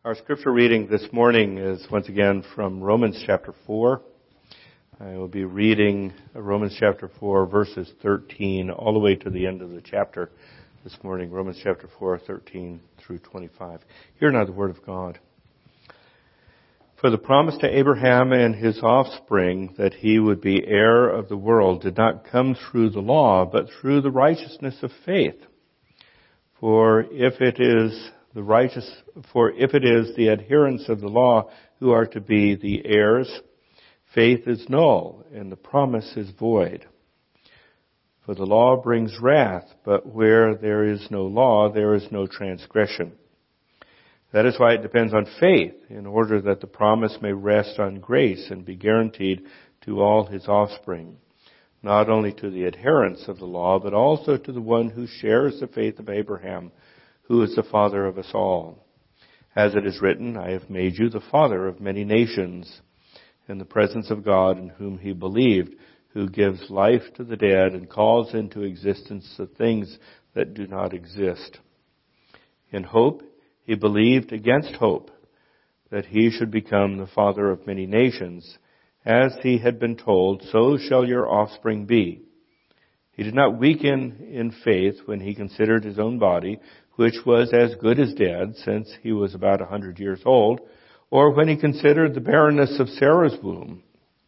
Our scripture reading this morning is once again from Romans chapter 4. I will be reading Romans chapter 4 verses 13 all the way to the end of the chapter this morning. Romans chapter 4, 13 through 25. Hear now the word of God. For the promise to Abraham and his offspring that he would be heir of the world did not come through the law, but through the righteousness of faith. For if it is the adherents of the law who are to be the heirs, faith is null and the promise is void. For the law brings wrath, but where there is no law, there is no transgression. That is why it depends on faith, in order that the promise may rest on grace and be guaranteed to all his offspring, not only to the adherents of the law, but also to the one who shares the faith of Abraham, who is the father of us all. As it is written, I have made you the father of many nations, in the presence of God in whom he believed, who gives life to the dead and calls into existence the things that do not exist. In hope, he believed against hope that he should become the father of many nations. As he had been told, so shall your offspring be. He did not weaken in faith when he considered his own body, which was as good as dead, since he was about 100 years old, or when he considered the barrenness of Sarah's womb.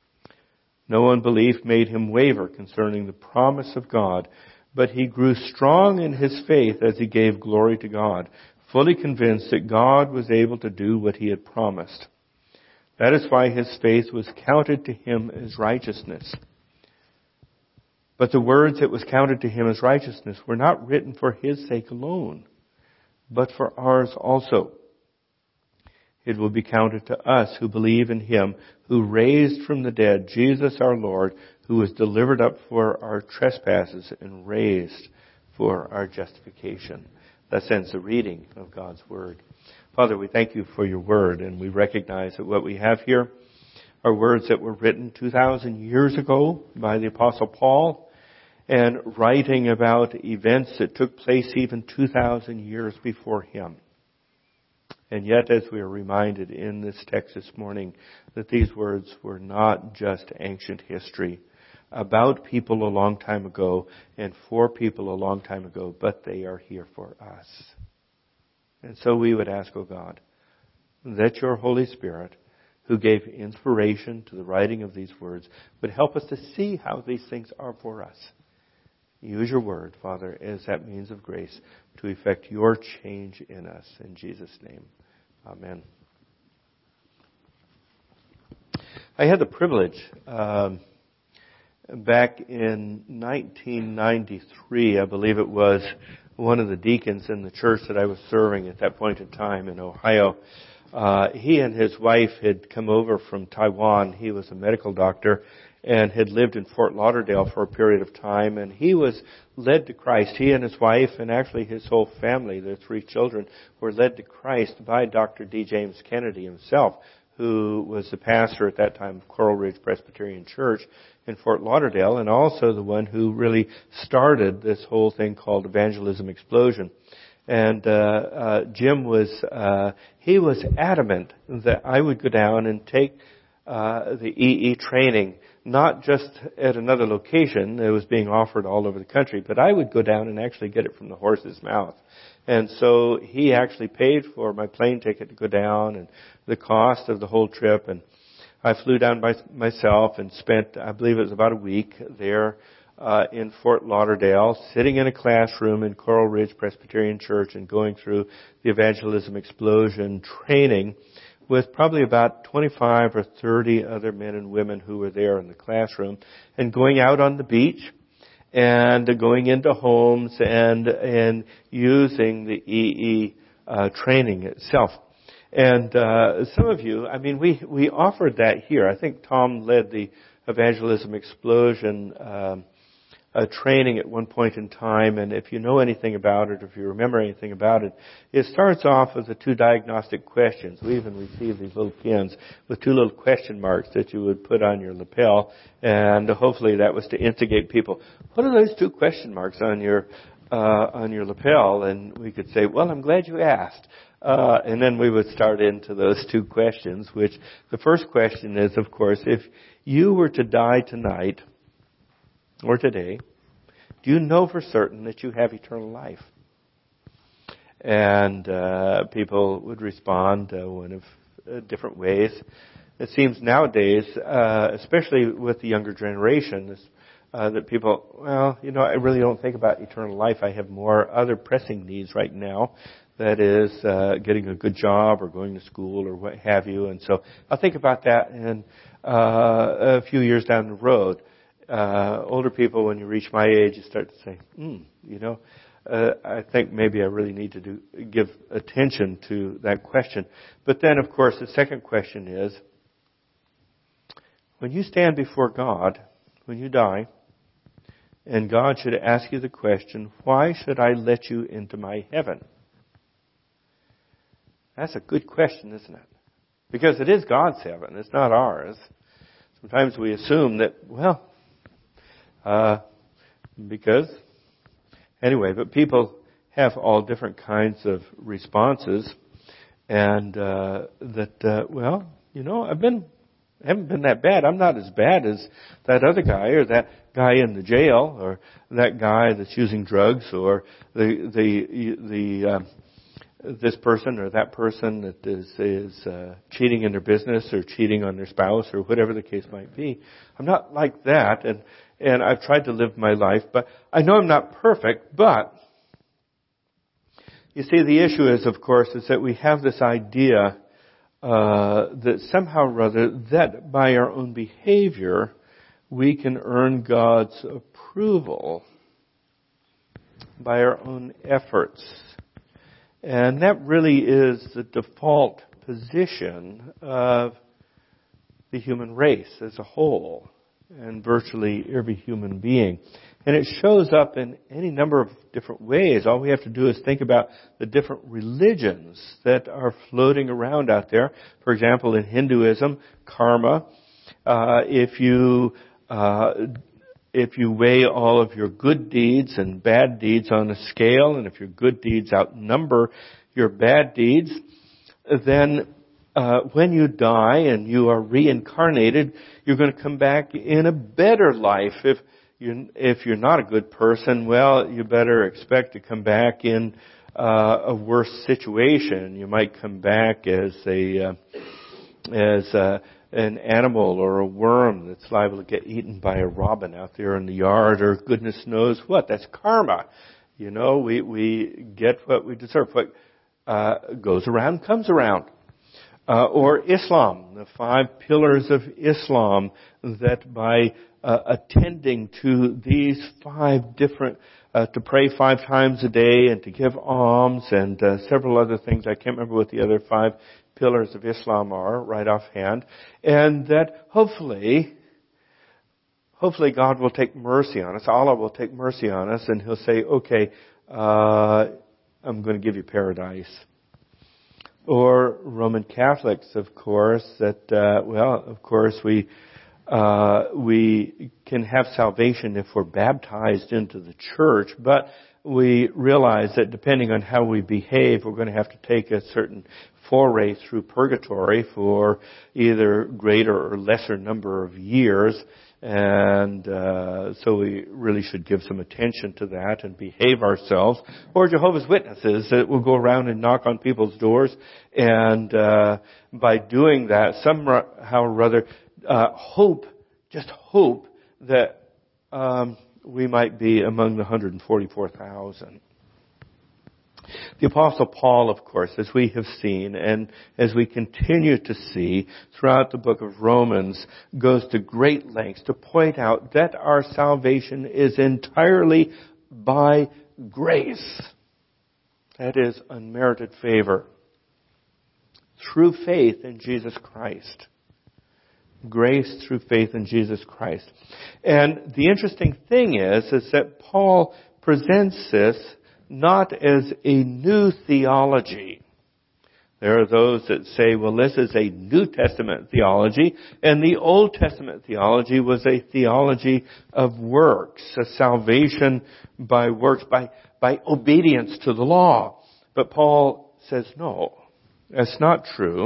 No unbelief made him waver concerning the promise of God, but he grew strong in his faith as he gave glory to God, fully convinced that God was able to do what he had promised. That is why his faith was counted to him as righteousness. But the words that was counted to him as righteousness were not written for his sake alone, but for ours also. It will be counted to us who believe in him who raised from the dead Jesus our Lord, who was delivered up for our trespasses and raised for our justification. Thus ends the reading of God's Word. Father, we thank you for your Word, and we recognize that what we have here are words that were written 2,000 years ago by the Apostle Paul, and writing about events that took place even 2,000 years before him. And yet, as we are reminded in this text this morning, that these words were not just ancient history about people a long time ago and for people a long time ago, but they are here for us. And so we would ask, O God, that your Holy Spirit, who gave inspiration to the writing of these words, would help us to see how these things are for us. Use your word, Father, as that means of grace to effect your change in us. In Jesus' name, amen. I had the privilege, back in 1993, I believe it was, one of the deacons in the church that I was serving at that point in time in Ohio, he and his wife had come over from Taiwan. He was a medical doctor and had lived in Fort Lauderdale for a period of time, and he was led to Christ. He and his wife, and actually his whole family, their 3 children, were led to Christ by Dr. D. James Kennedy himself, who was the pastor at that time of Coral Ridge Presbyterian Church in Fort Lauderdale, and also the one who really started this whole thing called Evangelism Explosion. And Jim he was adamant that I would go down and take the EE training, not just at another location that was being offered all over the country, but I would go down and actually get it from the horse's mouth. And so he actually paid for my plane ticket to go down and the cost of the whole trip. And I flew down by myself and spent, I believe it was about a week there in Fort Lauderdale, sitting in a classroom in Coral Ridge Presbyterian Church and going through the Evangelism Explosion training with probably about 25 or 30 other men and women who were there in the classroom, and going out on the beach and going into homes and using the EE training itself. And some of you, I mean, we offered that here. I think Tom led the Evangelism Explosion training at one point in time, and if you know anything about it, or if you remember anything about it, it starts off with the 2 diagnostic questions. We even received these little pins with 2 little question marks that you would put on your lapel, and hopefully that was to instigate people. What are those 2 question marks on your lapel? And we could say, well, I'm glad you asked. And then we would start into those two questions, which the first question is, of course, if you were to die tonight or today, do you know for certain that you have eternal life? And people would respond one of different ways. It seems nowadays, especially with the younger generation, that people, well, I really don't think about eternal life. I have more other pressing needs right now. That is, getting a good job or going to school or what have you. And so I'll think about that in a few years down the road. Older people, when you reach my age, you start to say, I think maybe I really need to give attention to that question. But then, of course, the second question is, when you stand before God, when you die, and God should ask you the question, why should I let you into my heaven? That's a good question, isn't it? Because it is God's heaven. It's not ours. Sometimes we assume that, because... Anyway, but people have all different kinds of responses. And I haven't been that bad. I'm not as bad as that other guy or that guy in the jail or that guy that's using drugs or this person or that person that is cheating in their business or cheating on their spouse or whatever the case might be. I'm not like that, and I've tried to live my life, but I know I'm not perfect. But you see, the issue is, of course, is that we have this idea that somehow or other that by our own behavior we can earn God's approval by our own efforts. And that really is the default position of the human race as a whole, and virtually every human being. And it shows up in any number of different ways. All we have to do is think about the different religions that are floating around out there. For example, in Hinduism, karma. If you weigh all of your good deeds and bad deeds on a scale, and if your good deeds outnumber your bad deeds, then when you die and you are reincarnated, you're going to come back in a better life. If you're not a good person, well, you better expect to come back in a worse situation. You might come back as an animal or a worm that's liable to get eaten by a robin out there in the yard, or goodness knows what. That's karma. We get what we deserve. What goes around comes around. Or Islam, the 5 pillars of Islam, that by attending to these 5 different, to pray 5 times a day and to give alms and several other things. I can't remember what the other 5 pillars of Islam are right offhand. And that hopefully God will take mercy on us. Allah will take mercy on us, and He'll say, okay, I'm going to give you paradise. Or Roman Catholics, of course, that, of course, we can have salvation if we're baptized into the church, but we realize that depending on how we behave, we're going to have to take a certain foray through purgatory for either greater or lesser number of years. And so we really should give some attention to that and behave ourselves. Or Jehovah's Witnesses that will go around and knock on people's doors, and by doing that, somehow or other, hope that we might be among the 144,000. The Apostle Paul, of course, as we have seen and as we continue to see throughout the book of Romans, goes to great lengths to point out that our salvation is entirely by grace. That is unmerited favor. Through faith in Jesus Christ. Grace through faith in Jesus Christ. And the interesting thing is that Paul presents this not as a new theology. There are those that say, well, this is a New Testament theology, and the Old Testament theology was a theology of works, a salvation by works, by obedience to the law. But Paul says no, that's not true.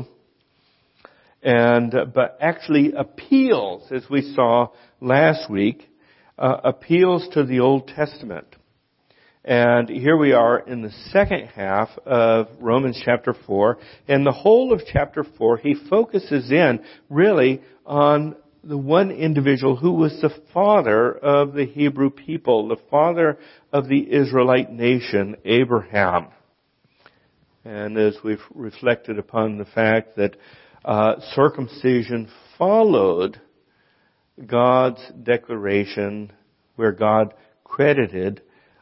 But actually appeals, as we saw last week, appeals to the Old Testament. And here we are in the second half of Romans chapter 4. And the whole of chapter 4, he focuses in really on the one individual who was the father of the Hebrew people, the father of the Israelite nation, Abraham. And as we've reflected upon the fact that circumcision followed God's declaration where God credited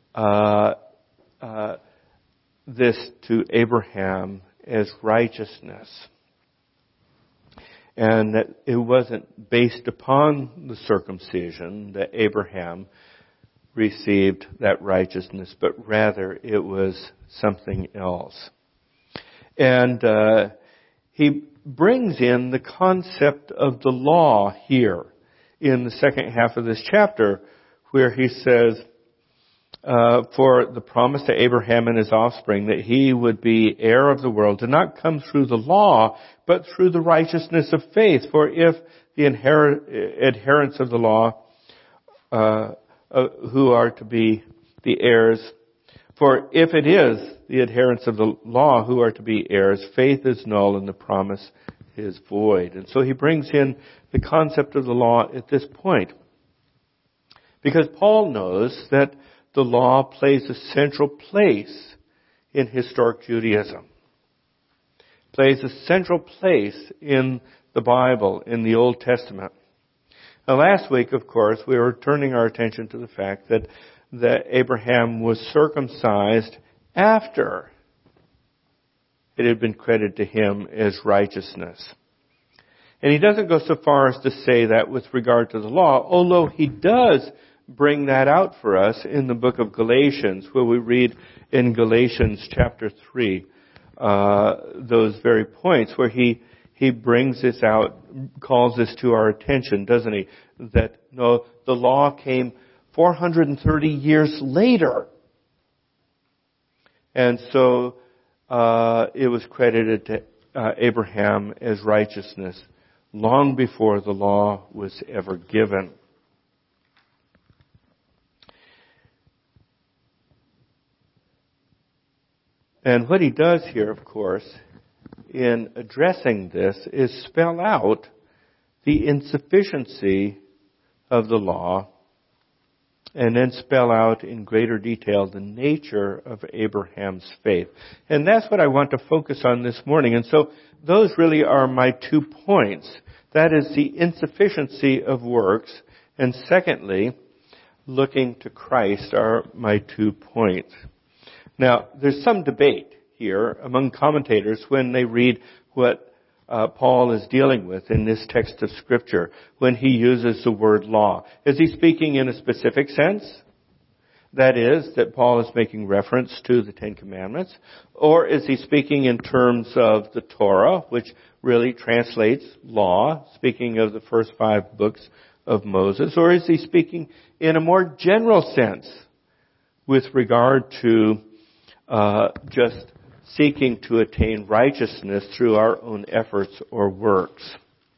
this to Abraham as righteousness. And that it wasn't based upon the circumcision that Abraham received that righteousness, but rather it was something else. And he brings in the concept of the law here in the second half of this chapter, where he says, for the promise to Abraham and his offspring that he would be heir of the world did not come through the law, but through the righteousness of faith. For if the adherents of the law, who are to be the heirs, for if it is the adherents of the law who are to be heirs, faith is null and the promise is void. And so he brings in the concept of the law at this point. Because Paul knows that the law plays a central place in historic Judaism. Plays a central place in the Bible, in the Old Testament. Now last week, of course, we were turning our attention to the fact that Abraham was circumcised after it had been credited to him as righteousness. And he doesn't go so far as to say that with regard to the law, although he does bring that out for us in the book of Galatians, where we read in Galatians chapter 3, those very points where he brings this out, calls this to our attention, doesn't he? That no, the law came 430 years later. And so, it was credited to Abraham as righteousness long before the law was ever given. And what he does here, of course, in addressing this is spell out the insufficiency of the law and then spell out in greater detail the nature of Abraham's faith. And that's what I want to focus on this morning. And so those really are my 2 points. That is the insufficiency of works. And secondly, looking to Christ are my 2 points. Now, there's some debate here among commentators when they read what Paul is dealing with in this text of Scripture when he uses the word law. Is he speaking in a specific sense? That is, that Paul is making reference to the Ten Commandments? Or is he speaking in terms of the Torah, which really translates law, speaking of the first 5 books of Moses? Or is he speaking in a more general sense with regard to just seeking to attain righteousness through our own efforts or works?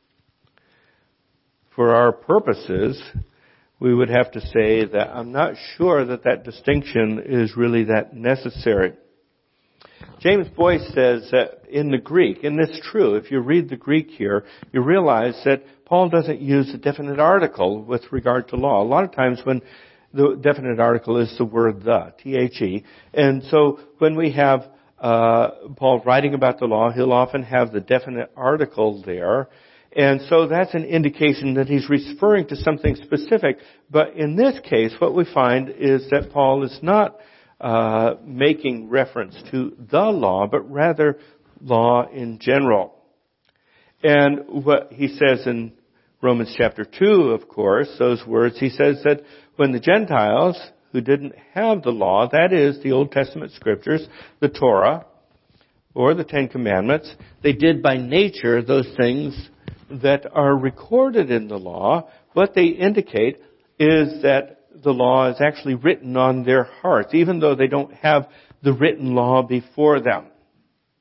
For our purposes, we would have to say that I'm not sure that distinction is really that necessary. James Boyce says that in the Greek, and it's true, if you read the Greek here, you realize that Paul doesn't use a definite article with regard to law. A lot of times when the definite article is the word the, T-H-E. And so when we have Paul writing about the law, he'll often have the definite article there. And so that's an indication that he's referring to something specific. But in this case, what we find is that Paul is not making reference to the law, but rather law in general. And what he says in Romans chapter 2, of course, those words, he says that when the Gentiles who didn't have the law, that is, the Old Testament scriptures, the Torah, or the Ten Commandments, they did by nature those things that are recorded in the law. What they indicate is that the law is actually written on their hearts, even though they don't have the written law before them.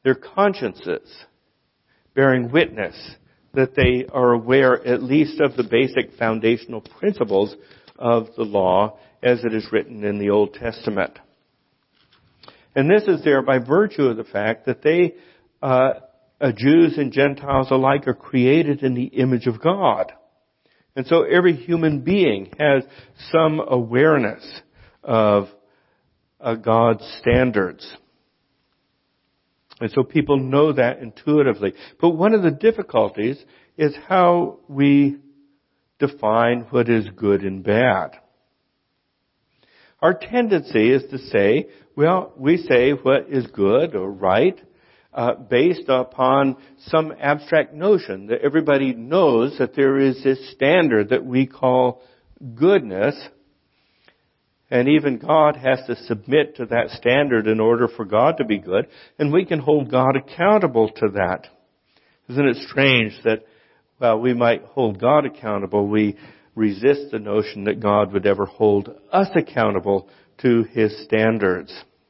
their consciences bearing witness that they are aware at least of the basic foundational principles of the law as it is written in the Old Testament. And this is there by virtue of the fact that they, Jews and Gentiles alike, are created in the image of God. And so every human being has some awareness of God's standards. And so people know that intuitively. But one of the difficulties is how we define what is good and bad. Our tendency is to say, well, we say what is good or right based upon some abstract notion that everybody knows that there is this standard that we call goodness. And even God has to submit to that standard in order for God to be good. And we can hold God accountable to that. Isn't it strange that, while we might hold God accountable, we resist the notion that God would ever hold us accountable to His standards.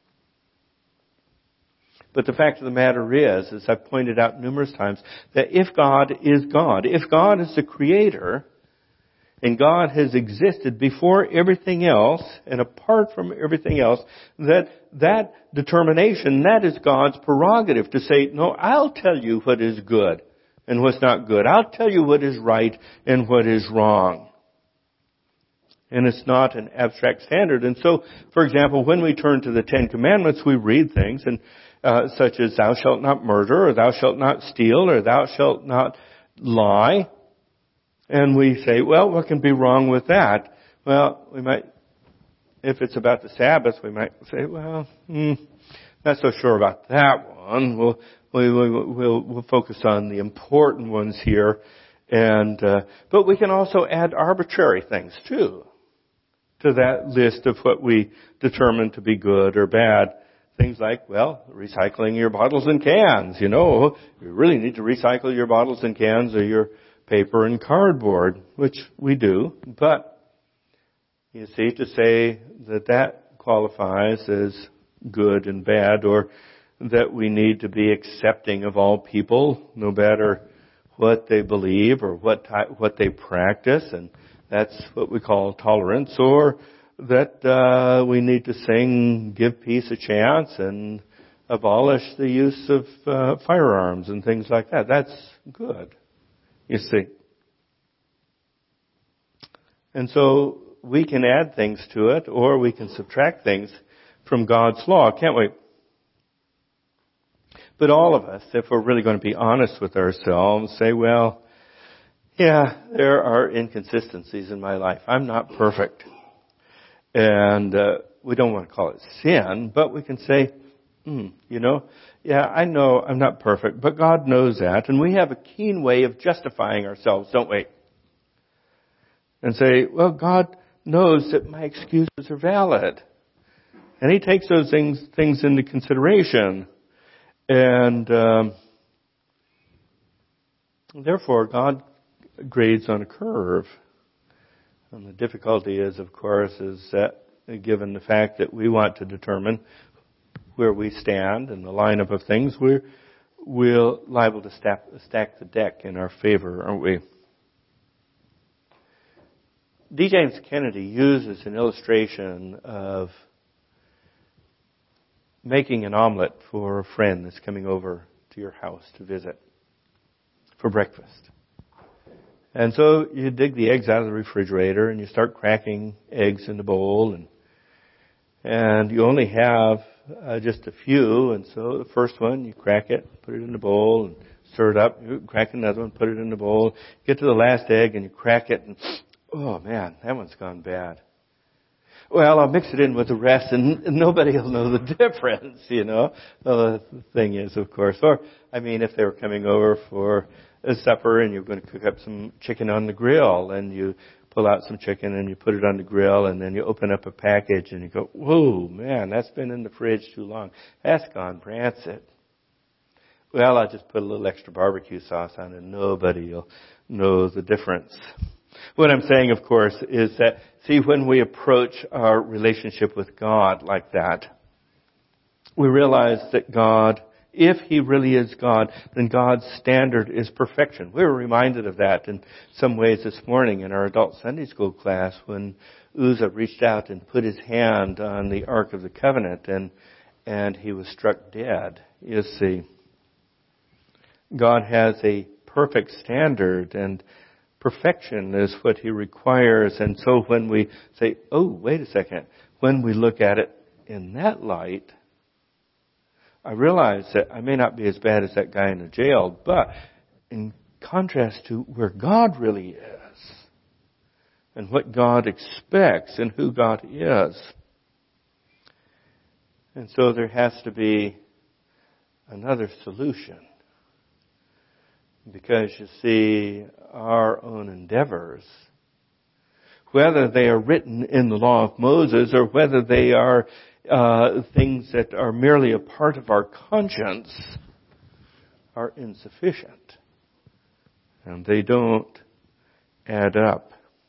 But the fact of the matter is, as I've pointed out numerous times, that if God is the Creator, and God has existed before everything else and apart from everything else, that determination, that is God's prerogative to say, no, I'll tell you what is good and what's not good. I'll tell you what is right and what is wrong. And it's not an abstract standard. And so, for example, when we turn to the Ten Commandments, we read things and such as thou shalt not murder, or thou shalt not steal, or thou shalt not lie. And we say, well, what can be wrong with that? Well, we might, if it's about the Sabbath, we might say, well, not so sure about that one. We'll focus on the important ones here. And, but we can also add arbitrary things too to that list of what we determine to be good or bad. Things like, well, recycling your bottles and cans. You really need to recycle your bottles and cans or your paper and cardboard, which we do. But, you see, to say that qualifies as good and bad, or that we need to be accepting of all people, no matter what they believe or what they practice, and that's what we call tolerance, or that we need to give peace a chance and abolish the use of firearms and things like that. That's good, you see. And so we can add things to it, or we can subtract things from God's law, can't we? But all of us, if we're really going to be honest with ourselves, say, well, yeah, there are inconsistencies in my life. I'm not perfect. And we don't want to call it sin, but we can say, yeah, I know I'm not perfect, but God knows that. And we have a keen way of justifying ourselves, don't we? And say, well, God knows that my excuses are valid. And He takes those things into consideration. And therefore, God grades on a curve. And the difficulty is, of course, is that given the fact that we want to determine where we stand in the lineup of things, we're liable to stack the deck in our favor, aren't we? D. James Kennedy uses an illustration of making an omelet for a friend that's coming over to your house to visit for breakfast. And so you dig the eggs out of the refrigerator and you start cracking eggs in the bowl, and you only have just a few, and so the first one, you crack it, put it in the bowl, and stir it up, you crack another one, put it in the bowl, get to the last egg and you crack it, and oh man, that one's gone bad. Well, I'll mix it in with the rest and nobody will know the difference, Well, the thing is, of course, if they were coming over for a supper and you're going to cook up some chicken on the grill, and you pull out some chicken and you put it on the grill, and then you open up a package and you go, whoa, man, that's been in the fridge too long. That's gone rancid. Well, I'll just put a little extra barbecue sauce on it and nobody will know the difference. What I'm saying, of course, is that, when we approach our relationship with God like that, we realize that God if He really is God, then God's standard is perfection. We were reminded of that in some ways this morning in our adult Sunday school class when Uzzah reached out and put his hand on the Ark of the Covenant and he was struck dead. You see, God has a perfect standard, and perfection is what He requires. And so when we say, oh, wait a second, when we look at it in that light, I realize that I may not be as bad as that guy in the jail, but in contrast to where God really is, and what God expects, and who God is. And so there has to be another solution. Because you see, our own endeavors, whether they are written in the law of Moses or whether they are things that are merely a part of our conscience, are insufficient. And they don't add up.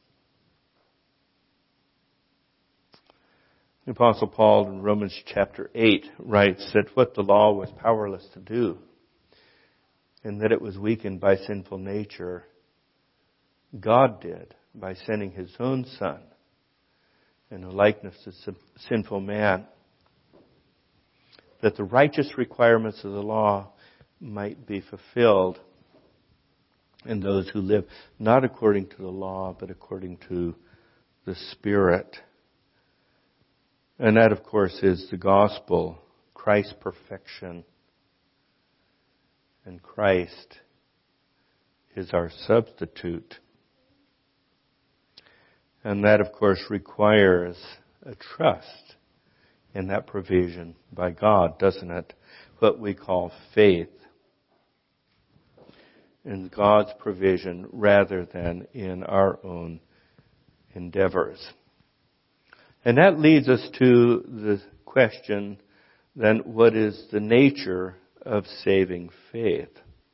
The Apostle Paul in Romans chapter 8 writes that what the law was powerless to do, and that it was weakened by sinful nature, God did by sending His own Son in the likeness of sinful man, that the righteous requirements of the law might be fulfilled in those who live not according to the law, but according to the Spirit. And that, of course, is the gospel, Christ's perfection. And Christ is our substitute. And that, of course, requires a trust in that provision by God, doesn't it? What we call faith in God's provision rather than in our own endeavors. And that leads us to the question, then, what is the nature of saving faith?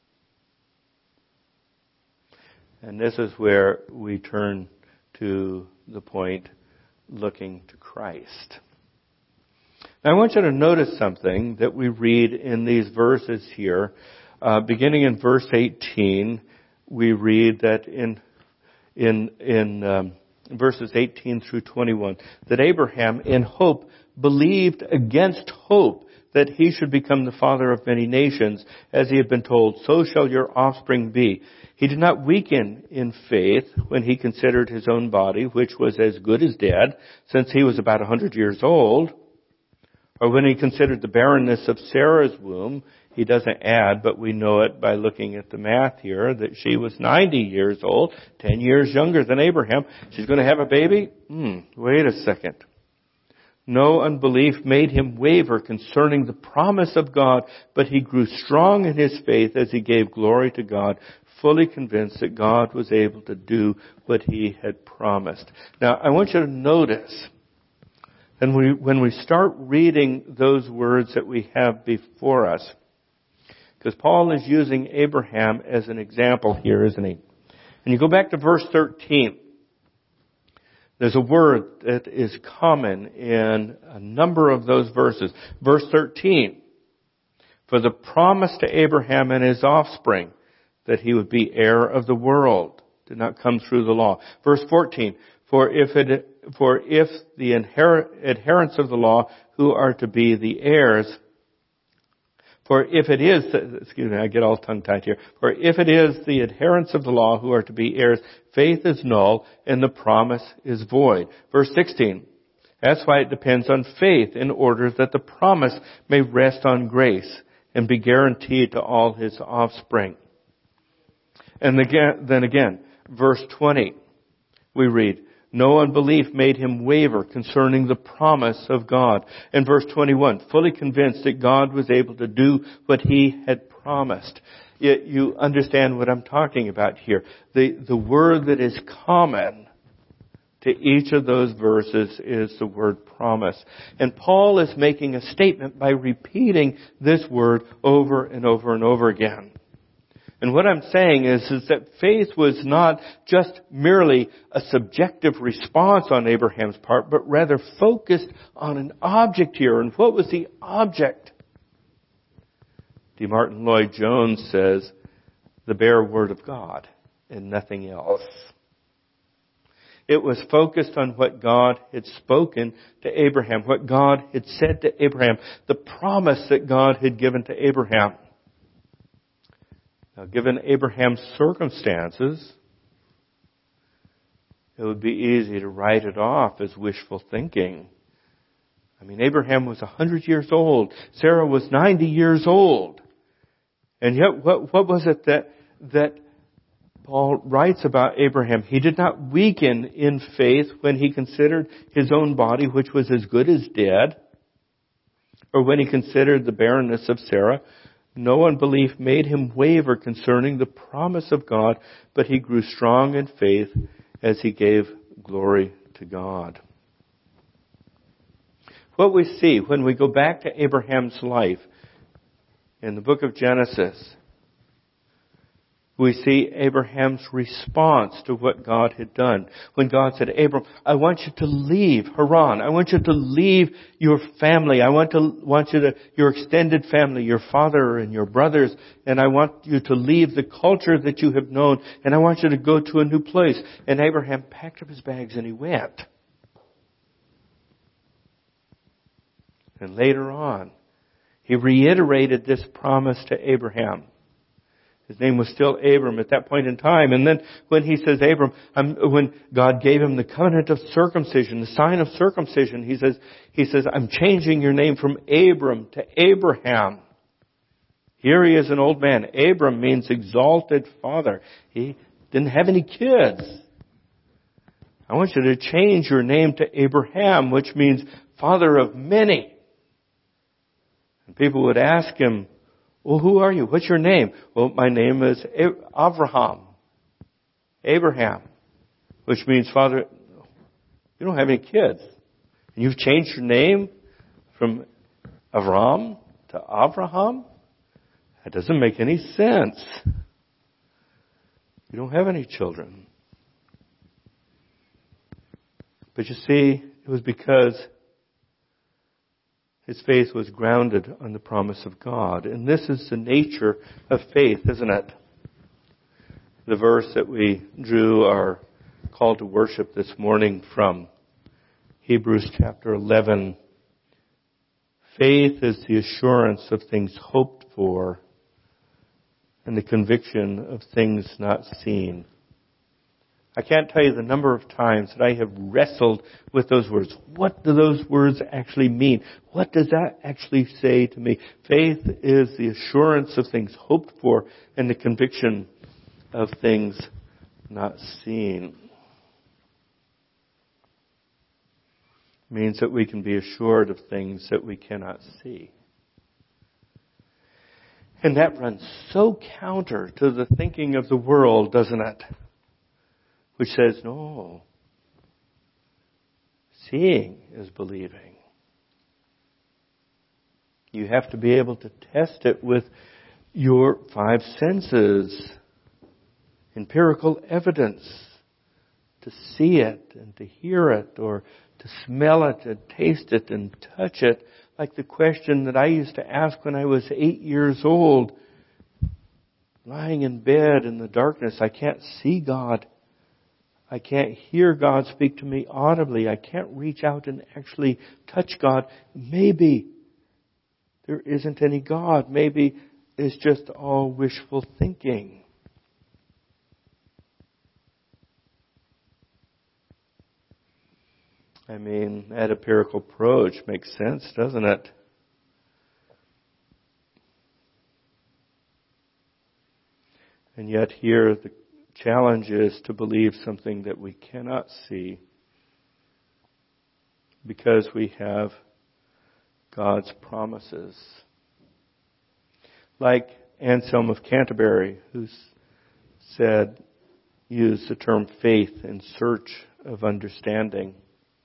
And this is where we turn to the point, looking to Christ. Now I want you to notice something that we read in these verses here. Beginning in verse 18, we read that in verses 18 through 21, that Abraham in hope believed against hope that he should become the father of many nations, as he had been told, so shall your offspring be. He did not weaken in faith when he considered his own body, which was as good as dead, since he was about 100 years old, or when he considered the barrenness of Sarah's womb. He doesn't add, but we know it by looking at the math here, that she was 90 years old, 10 years younger than Abraham. She's going to have a baby? Wait a second. No unbelief made him waver concerning the promise of God, but he grew strong in his faith as he gave glory to God, fully convinced that God was able to do what He had promised. Now, I want you to notice, and when we start reading those words that we have before us, because Paul is using Abraham as an example here, isn't he? And you go back to verse 13. There's a word that is common in a number of those verses. Verse 13, for the promise to Abraham and his offspring that he would be heir of the world did not come through the law. Verse 14, for if the adherents of the law who are to be the heirs, for if it is, I get all tongue-tied here. For if it is the adherents of the law who are to be heirs, faith is null and the promise is void. Verse 16, that's why it depends on faith in order that the promise may rest on grace and be guaranteed to all his offspring. And then again, verse 20, we read, no unbelief made him waver concerning the promise of God. And verse 21, fully convinced that God was able to do what He had promised. You understand what I'm talking about here. The word that is common to each of those verses is the word promise. And Paul is making a statement by repeating this word over and over and over again. And what I'm saying is that faith was not just merely a subjective response on Abraham's part, but rather focused on an object here. And what was the object? D. Martin Lloyd-Jones says, the bare word of God and nothing else. It was focused on what God had spoken to Abraham, what God had said to Abraham, the promise that God had given to Abraham. Now, given Abraham's circumstances, it would be easy to write it off as wishful thinking. I mean, Abraham was 100 years old. Sarah was 90 years old. And yet, what was it that Paul writes about Abraham? He did not weaken in faith when he considered his own body, which was as good as dead, or when he considered the barrenness of Sarah. No unbelief made him waver concerning the promise of God, but he grew strong in faith as he gave glory to God. What we see when we go back to Abraham's life in the book of Genesis, we see Abraham's response to what God had done. When God said, Abram, I want you to leave Haran. I want you to leave your family. I want you to, your extended family, your father and your brothers, and I want you to leave the culture that you have known, and I want you to go to a new place. And Abraham packed up his bags and he went. And later on, he reiterated this promise to Abraham. His name was still Abram at that point in time. And then when he says Abram, when God gave him the covenant of circumcision, the sign of circumcision, he says, I'm changing your name from Abram to Abraham. Here he is an old man. Abram means exalted father. He didn't have any kids. I want you to change your name to Abraham, which means father of many. And people would ask him, well, who are you? What's your name? Well, my name is Abraham, which means father. You don't have any kids. And you've changed your name from Avram to Abraham? That doesn't make any sense. You don't have any children. But you see, it was because his faith was grounded on the promise of God. And this is the nature of faith, isn't it? The verse that we drew our call to worship this morning from, Hebrews chapter 11. Faith is the assurance of things hoped for and the conviction of things not seen. I can't tell you the number of times that I have wrestled with those words. What do those words actually mean? What does that actually say to me? Faith is the assurance of things hoped for and the conviction of things not seen. It means that we can be assured of things that we cannot see. And that runs so counter to the thinking of the world, doesn't it? Which says, no, seeing is believing. You have to be able to test it with your five senses, empirical evidence, to see it and to hear it, or to smell it and taste it and touch it, like the question that I used to ask when I was 8 years old, lying in bed in the darkness. I can't see God. I can't hear God speak to me audibly. I can't reach out and actually touch God. Maybe there isn't any God. Maybe it's just all wishful thinking. I mean, that empirical approach makes sense, doesn't it? And yet here the challenge is to believe something that we cannot see because we have God's promises. Like Anselm of Canterbury, who used the term faith in search of understanding.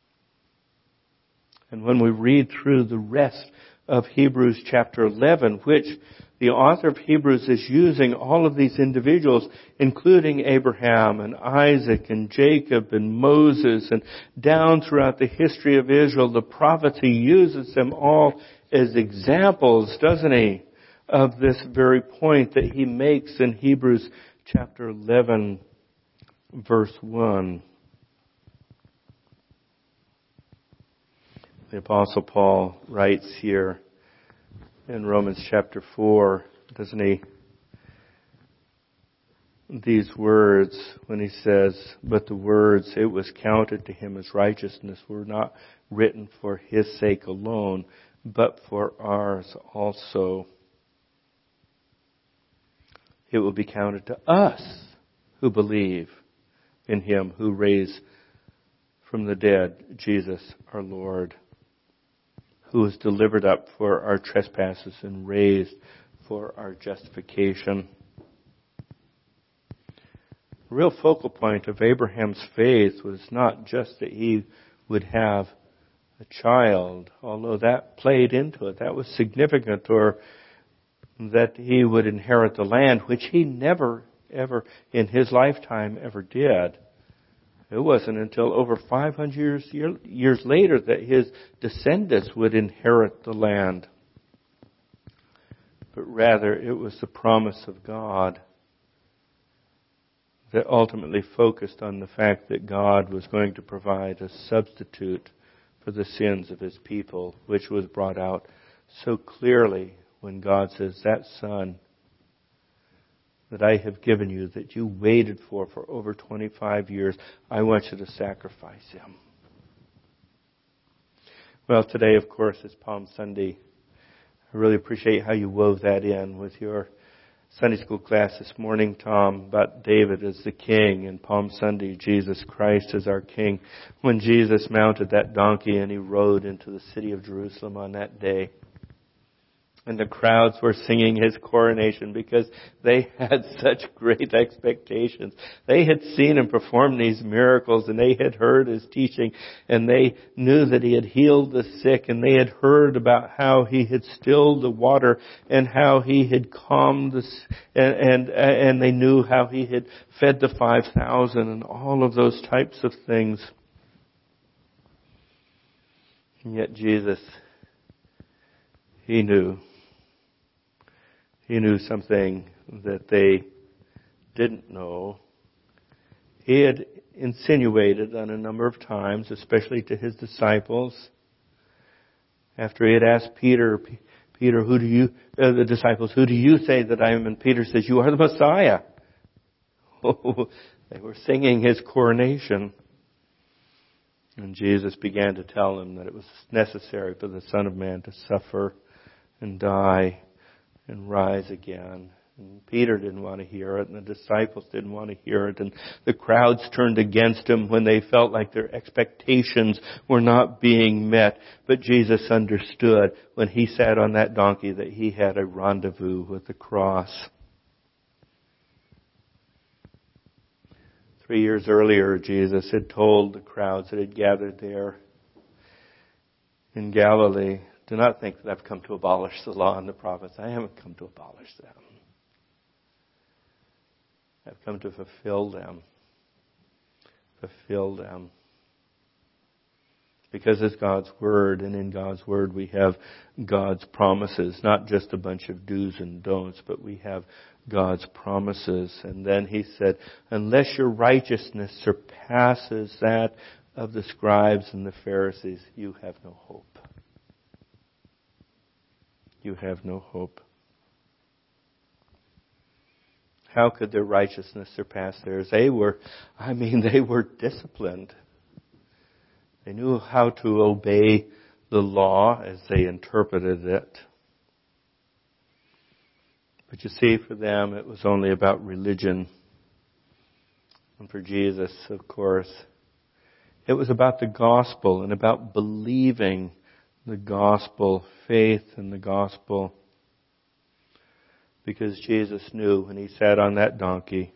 And when we read through the rest of Hebrews chapter 11, which the author of Hebrews is using all of these individuals, including Abraham and Isaac and Jacob and Moses, and down throughout the history of Israel, the prophets, he uses them all as examples, doesn't he, of this very point that he makes in Hebrews chapter 11, verse 1. The Apostle Paul writes here in Romans chapter 4, doesn't he? These words when he says, but the words, it was counted to him as righteousness, were not written for his sake alone, but for ours also. It will be counted to us who believe in him who raised from the dead Jesus our Lord, who was delivered up for our trespasses and raised for our justification. The real focal point of Abraham's faith was not just that he would have a child, although that played into it. That was significant, or that he would inherit the land, which he never, ever, in his lifetime, ever did. It wasn't until over 500 years later that his descendants would inherit the land. But rather, it was the promise of God that ultimately focused on the fact that God was going to provide a substitute for the sins of his people, which was brought out so clearly when God says, that son that I have given you, that you waited for over 25 years, I want you to sacrifice him. Well, today, of course, is Palm Sunday. I really appreciate how you wove that in with your Sunday school class this morning, Tom, about David as the king, and Palm Sunday, Jesus Christ as our king. When Jesus mounted that donkey and he rode into the city of Jerusalem on that day, and the crowds were singing his coronation because they had such great expectations. They had seen him perform these miracles, and they had heard his teaching, and they knew that he had healed the sick, and they had heard about how he had stilled the water and how he had calmed the, and they knew how he had fed the 5,000 and all of those types of things. And yet Jesus, He knew something that they didn't know. He had insinuated on a number of times, especially to his disciples, after he had asked Peter, the disciples, who do you say that I am? And Peter says, you are the Messiah. Oh, they were singing his coronation. And Jesus began to tell them that it was necessary for the Son of Man to suffer and die and rise again. And Peter didn't want to hear it, and the disciples didn't want to hear it, and the crowds turned against him when they felt like their expectations were not being met. But Jesus understood when he sat on that donkey that he had a rendezvous with the cross. 3 years earlier, Jesus had told the crowds that had gathered there in Galilee, do not think that I've come to abolish the law and the prophets. I haven't come to abolish them. I've come to fulfill them. Fulfill them. Because it's God's Word, and in God's Word we have God's promises. Not just a bunch of do's and don'ts, but we have God's promises. And then He said, unless your righteousness surpasses that of the scribes and the Pharisees, you have no hope. You have no hope. How could their righteousness surpass theirs? They were disciplined. They knew how to obey the law as they interpreted it. But you see, for them, it was only about religion. And for Jesus, of course, it was about the gospel and about believing the gospel, faith in the gospel. Because Jesus knew when He sat on that donkey,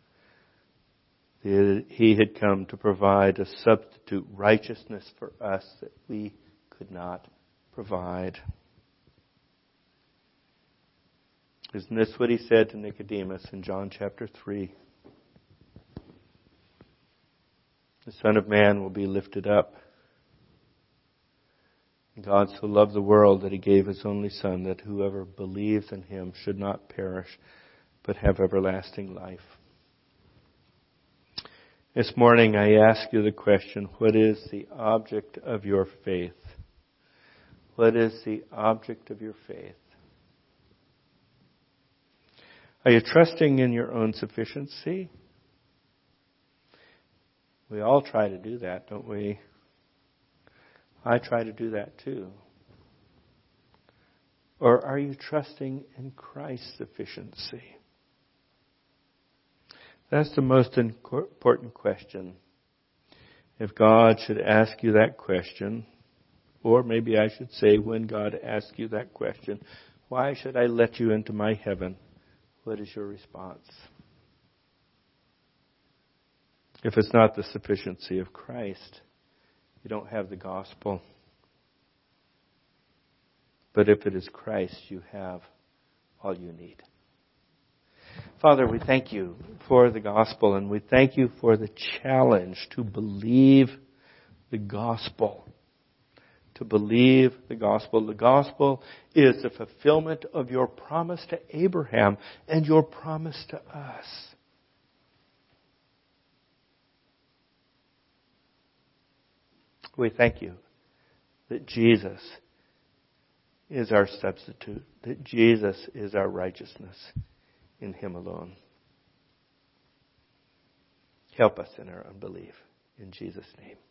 He had come to provide a substitute righteousness for us that we could not provide. Isn't this what He said to Nicodemus in John chapter 3? The Son of Man will be lifted up, God so loved the world that He gave His only Son, that whoever believes in Him should not perish, but have everlasting life. This morning I ask you the question, what is the object of your faith? What is the object of your faith? Are you trusting in your own sufficiency? We all try to do that, don't we? I try to do that too. Or are you trusting in Christ's sufficiency? That's the most important question. If God should ask you that question, or maybe I should say when God asks you that question, why should I let you into my heaven? What is your response? If it's not the sufficiency of Christ, you don't have the gospel. But if it is Christ, you have all you need. Father, we thank you for the gospel, and we thank you for the challenge to believe the gospel. To believe the gospel. The gospel is the fulfillment of your promise to Abraham and your promise to us. We thank you that Jesus is our substitute, that Jesus is our righteousness in Him alone. Help us in our unbelief. In Jesus' name.